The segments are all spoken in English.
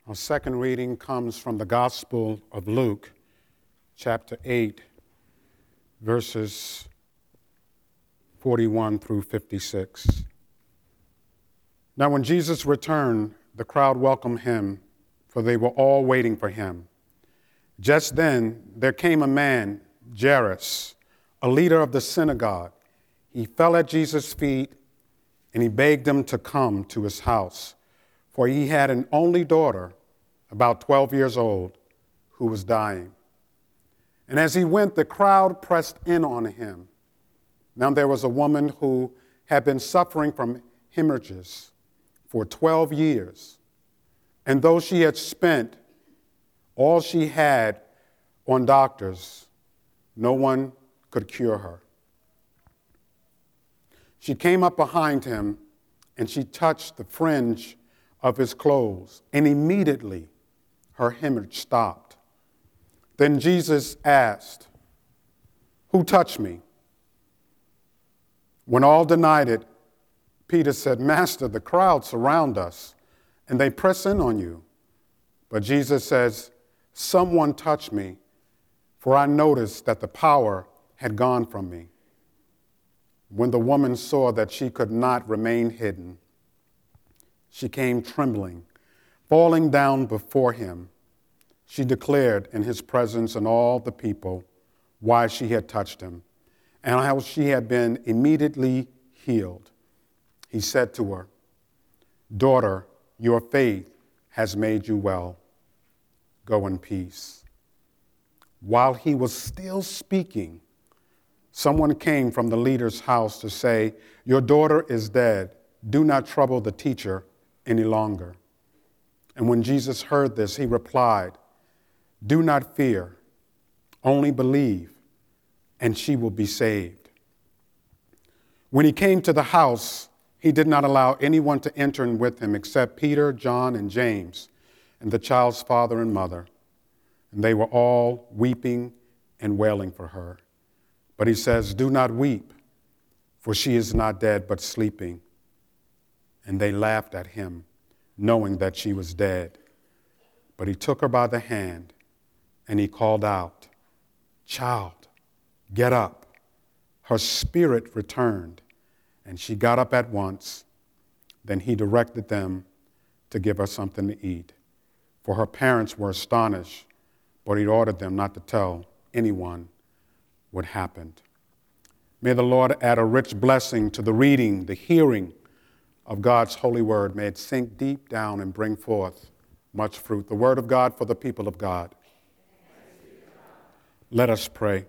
Our second reading comes from the Gospel of Luke, chapter 8, verses 41 through 56. Now when Jesus returned, the crowd welcomed him, for they were all waiting for him. Just then there came a man, Jairus, a leader of the synagogue. He fell at Jesus' feet and he begged him to come to his house, for he had an only daughter, about 12 years old, who was dying. And as he went, the crowd pressed in on him. Now there was a woman who had been suffering from hemorrhages for 12 years. And though she had spent all she had on doctors, no one could cure her. She came up behind him and she touched the fringe of his clothes, and immediately her hemorrhage stopped. Then Jesus asked, "Who touched me?" When all denied it, Peter said, "Master, the crowd surround us, and they press in on you." But Jesus says, "Someone touched me, for I noticed that the power had gone from me." When the woman saw that she could not remain hidden, she came trembling, falling down before him. She declared in his presence and all the people why she had touched him and how she had been immediately healed. He said to her, "Daughter, your faith has made you well. Go in peace." While he was still speaking, someone came from the leader's house to say, "Your daughter is dead. Do not trouble the teacher any longer." And when Jesus heard this, he replied, "Do not fear, only believe, and she will be saved." When he came to the house, he did not allow anyone to enter in with him except Peter, John, and James, and the child's father and mother. And they were all weeping and wailing for her. But he says, "Do not weep, for she is not dead, but sleeping." And they laughed at him, knowing that she was dead. But he took her by the hand, and he called out, "Child, get up." Her spirit returned, and she got up at once. Then he directed them to give her something to eat. For her parents were astonished, but he ordered them not to tell anyone what happened. May the Lord add a rich blessing to the reading, the hearing of God's holy word. May it sink deep down and bring forth much fruit. The word of God for the people of God. Let us pray.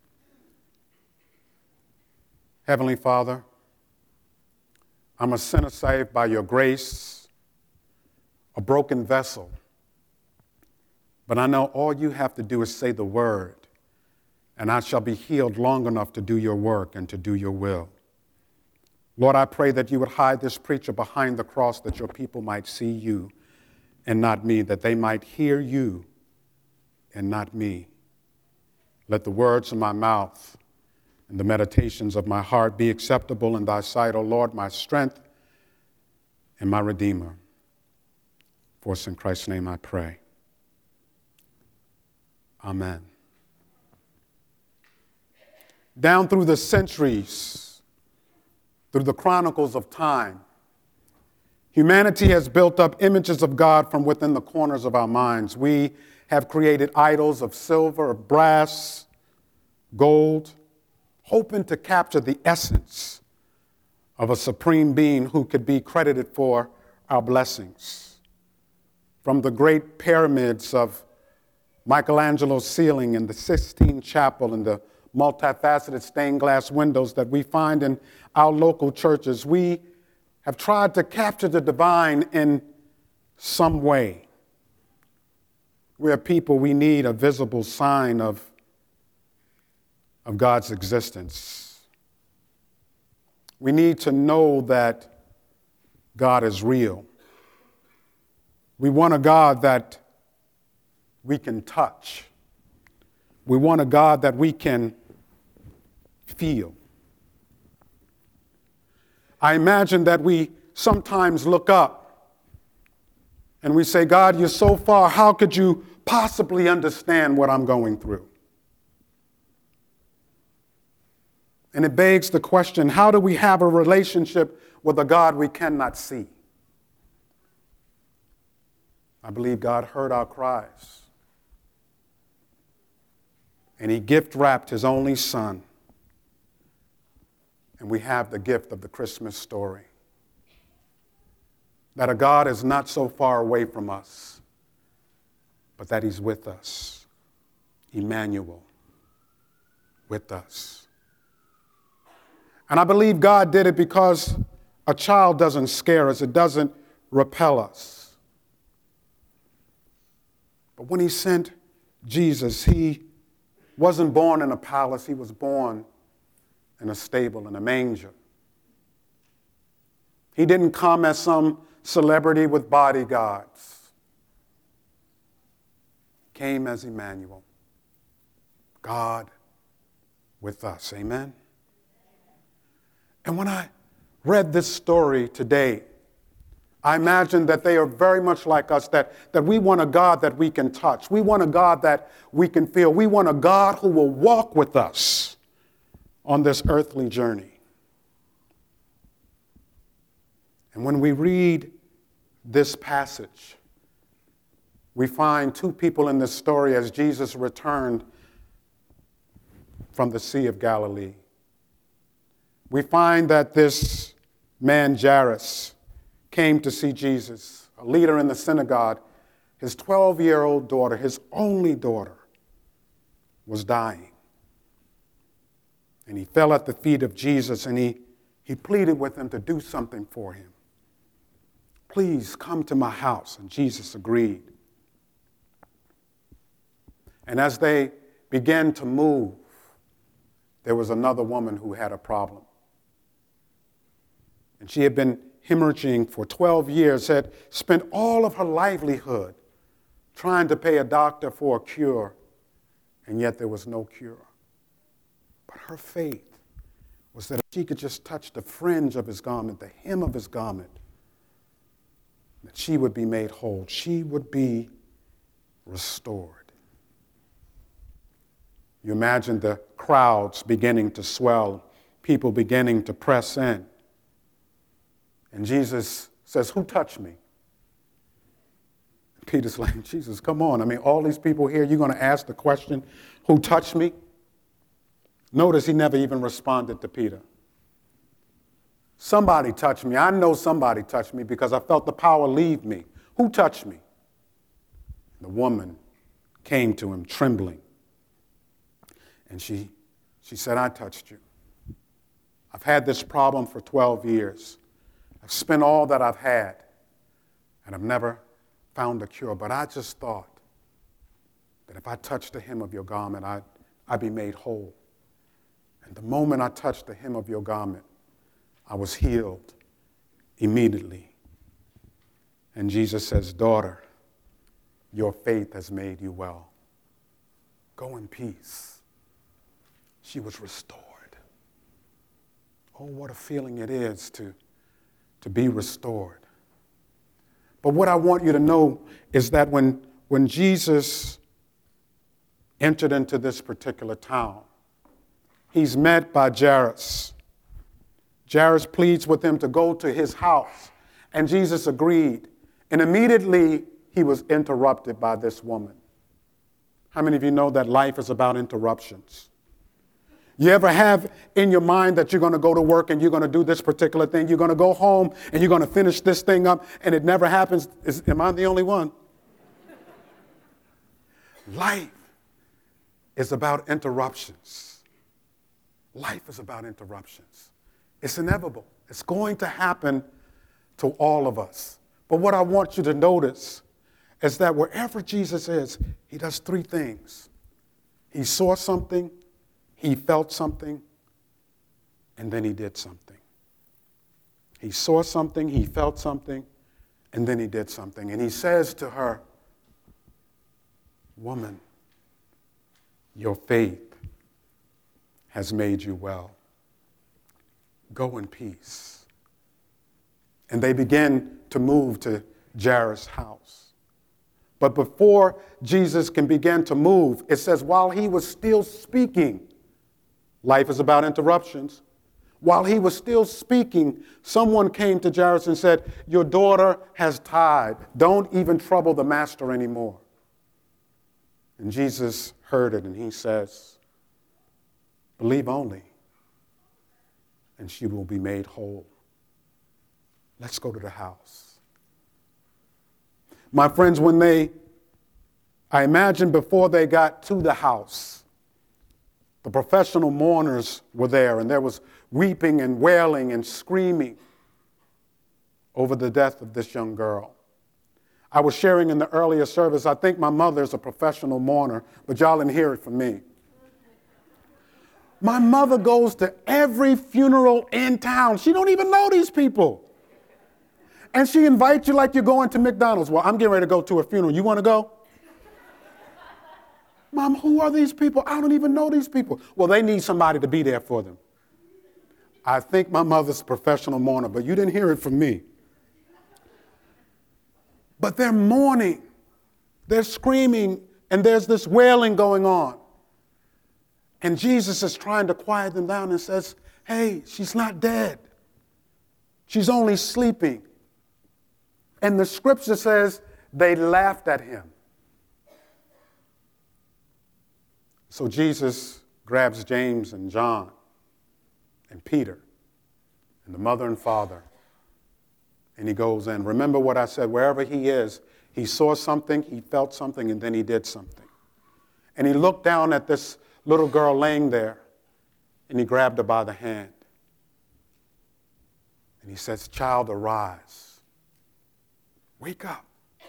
Heavenly Father, I'm a sinner saved by your grace, a broken vessel. But I know all you have to do is say the word, and I shall be healed long enough to do your work and to do your will. Lord, I pray that you would hide this preacher behind the cross, that your people might see you and not me, that they might hear you and not me. Let the words of my mouth and the meditations of my heart be acceptable in thy sight, O Lord, my strength and my Redeemer. For it's in Christ's name I pray. Amen. Down through the centuries, through the chronicles of time, humanity has built up images of God from within the corners of our minds. We have created idols of silver, of brass, gold, hoping to capture the essence of a supreme being who could be credited for our blessings. From the great pyramids of Michelangelo's ceiling in the Sistine Chapel and the multifaceted stained glass windows that we find in our local churches, we have tried to capture the divine in some way. We're people, we need a visible sign of God's existence. We need to know that God is real. We want a God that we can touch. We want a God that we can feel. I imagine that we sometimes look up And we say, God, you're so far. How could you possibly understand what I'm going through? And it begs the question, how do we have a relationship with a God we cannot see? I believe God heard our cries. And he gift-wrapped his only son. And we have the gift of the Christmas story. That a God is not so far away from us, but that he's with us. Emmanuel, with us. And I believe God did it because a child doesn't scare us. It doesn't repel us. But when he sent Jesus, he wasn't born in a palace. He was born in a stable, in a manger. He didn't come as some celebrity with bodyguards. He came as Emmanuel, God with us. Amen? And when I read this story today, I imagine that they are very much like us, that we want a God that we can touch. We want a God that we can feel. We want a God who will walk with us on this earthly journey. And when we read this passage, we find two people in this story as Jesus returned from the Sea of Galilee. We find that this man, Jairus, came to see Jesus, a leader in the synagogue. His 12-year-old daughter, his only daughter, was dying. And he fell at the feet of Jesus and he pleaded with him to do something for him. Please come to my house. And Jesus agreed. And as they began to move, there was another woman who had a problem. And she had been hemorrhaging for 12 years, had spent all of her livelihood trying to pay a doctor for a cure, and yet there was no cure. But her faith was that if she could just touch the fringe of his garment, the hem of his garment, that she would be made whole. She would be restored. You imagine the crowds beginning to swell, people beginning to press in. And Jesus says, who touched me? And Peter's like, Jesus, come on. I mean, all these people here, you're going to ask the question, who touched me? Notice he never even responded to Peter. Somebody touched me. I know somebody touched me because I felt the power leave me. Who touched me? The woman came to him trembling. And she said, I touched you. I've had this problem for 12 years. I've spent all that I've had, and I've never found a cure. But I just thought that if I touched the hem of your garment, I'd be made whole. And the moment I touched the hem of your garment, I was healed immediately. And Jesus says, daughter, your faith has made you well. Go in peace. She was restored. Oh, what a feeling it is to be restored. But what I want you to know is that when Jesus entered into this particular town, he's met by Jairus. Jairus pleads with him to go to his house, and Jesus agreed. And immediately he was interrupted by this woman. How many of you know that life is about interruptions? You ever have in your mind that you're going to go to work and you're going to do this particular thing? You're going to go home and you're going to finish this thing up, and it never happens. Am I the only one? Life is about interruptions. Life is about interruptions. It's inevitable. It's going to happen to all of us. But what I want you to notice is that wherever Jesus is, he does three things. He saw something, he felt something, and then he did something. He saw something, he felt something, and then he did something. And he says to her, woman, your faith has made you well. Go in peace. And they begin to move to Jairus' house. But before Jesus can begin to move, it says while he was still speaking, life is about interruptions. While he was still speaking, someone came to Jairus and said, your daughter has died. Don't even trouble the master anymore. And Jesus heard it and he says, believe only, and she will be made whole. Let's go to the house. My friends, I imagine before they got to the house, the professional mourners were there and there was weeping and wailing and screaming over the death of this young girl. I was sharing in the earlier service, I think my mother's a professional mourner, but y'all didn't hear it from me. My mother goes to every funeral in town. She don't even know these people. And she invites you like you're going to McDonald's. Well, I'm getting ready to go to a funeral. You want to go? Mom, who are these people? I don't even know these people. Well, they need somebody to be there for them. I think my mother's a professional mourner, but you didn't hear it from me. But they're mourning. They're screaming, and there's this wailing going on. And Jesus is trying to quiet them down and says, hey, she's not dead. She's only sleeping. And the scripture says they laughed at him. So Jesus grabs James and John and Peter and the mother and father, and he goes in. Remember what I said, wherever he is, he saw something, he felt something, and then he did something. And he looked down at this little girl laying there, and he grabbed her by the hand. And he says, child, arise. Wake up.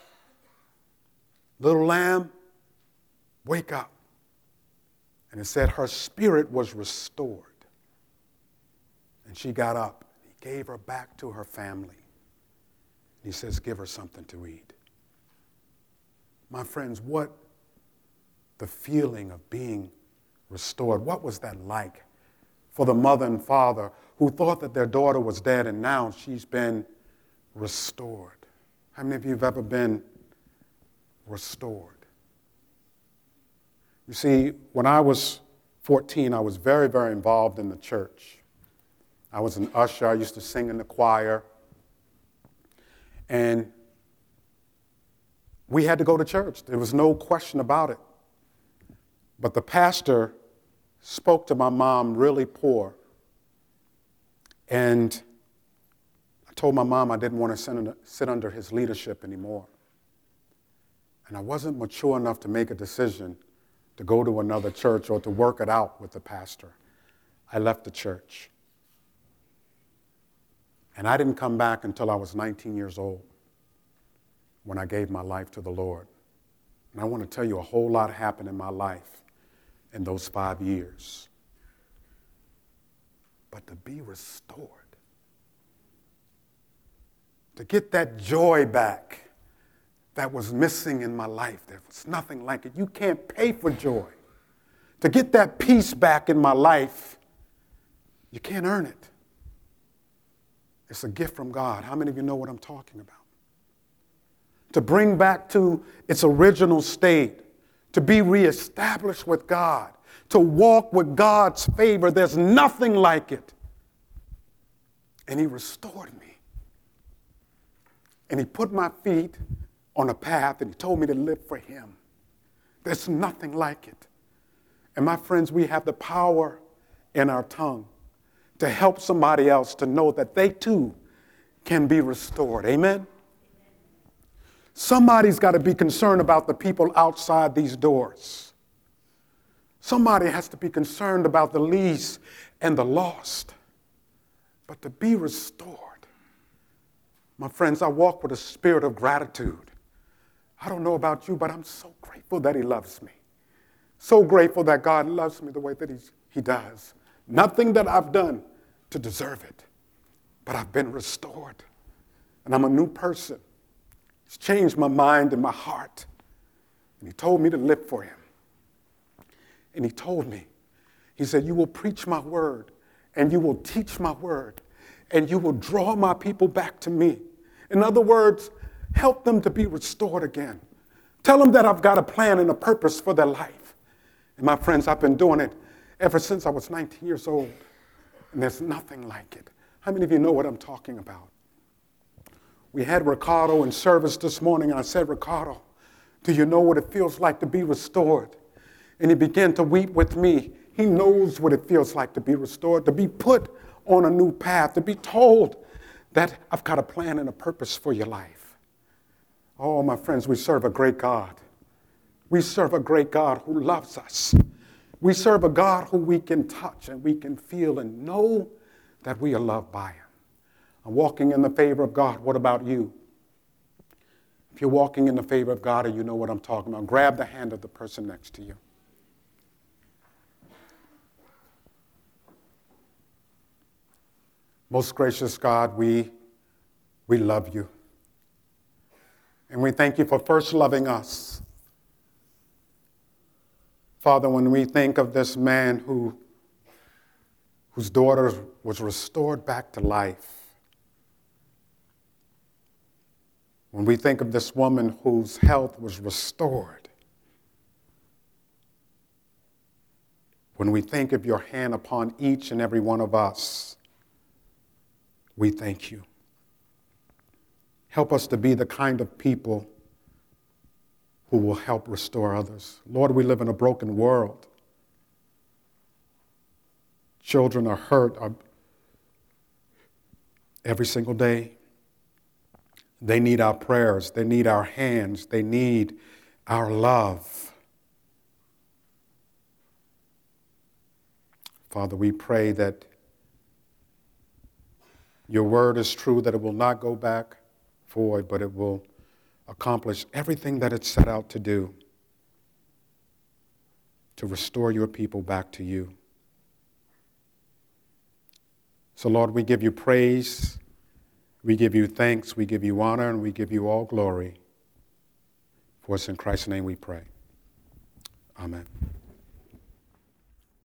Little lamb, wake up. And it said her spirit was restored. And she got up. He gave her back to her family. He says, give her something to eat. My friends, what the feeling of being restored, what was that like for the mother and father who thought that their daughter was dead and now she's been restored? How many of you have ever been restored? You see, when I was 14, I was very, very involved in the church. I was an usher. I used to sing in the choir. And we had to go to church. There was no question about it. But the pastor spoke to my mom really poor. And I told my mom I didn't want to sit under his leadership anymore. And I wasn't mature enough to make a decision to go to another church or to work it out with the pastor. I left the church. And I didn't come back until I was 19 years old when I gave my life to the Lord. And I want to tell you a whole lot happened in my life in those 5 years. But to be restored, to get that joy back that was missing in my life, there was nothing like it. You can't pay for joy. To get that peace back in my life, you can't earn it. It's a gift from God. How many of you know what I'm talking about? To bring back to its original state, to be reestablished with God, to walk with God's favor. There's nothing like it. And he restored me. And he put my feet on a path and he told me to live for him. There's nothing like it. And my friends, we have the power in our tongue to help somebody else to know that they too can be restored. Amen? Somebody's got to be concerned about the people outside these doors. Somebody has to be concerned about the least and the lost. But to be restored, my friends, I walk with a spirit of gratitude. I don't know about you, but I'm so grateful that he loves me. So grateful that God loves me the way that he does. Nothing that I've done to deserve it, but I've been restored. And I'm a new person. He's changed my mind and my heart. And he told me to live for him. And he told me, he said, you will preach my word, and you will teach my word, and you will draw my people back to me. In other words, Help them to be restored again. Tell them that I've got a plan and a purpose for their life. And my friends, I've been doing it ever since I was 19 years old. And there's nothing like it. How many of you know what I'm talking about? We had Ricardo in service this morning, and I said, Ricardo, do you know what it feels like to be restored? And he began to weep with me. He knows what it feels like to be restored, to be put on a new path, to be told that I've got a plan and a purpose for your life. Oh, my friends, we serve a great God. We serve a great God who loves us. We serve a God who we can touch and we can feel and know that we are loved by him. I'm walking in the favor of God. What about you? If you're walking in the favor of God and you know what I'm talking about, grab the hand of the person next to you. Most gracious God, we love you. And we thank you for first loving us. Father, when we think of this man whose daughter was restored back to life, when we think of this woman whose health was restored, when we think of your hand upon each and every one of us, we thank you. Help us to be the kind of people who will help restore others. Lord, we live in a broken world. Children are hurt every single day. They need our prayers. They need our hands. They need our love. Father, we pray that your word is true, that it will not go back void, but it will accomplish everything that it set out to do, to restore your people back to you. So, Lord, we give you praise, we give you thanks, we give you honor, and we give you all glory. For it's in Christ's name we pray. Amen.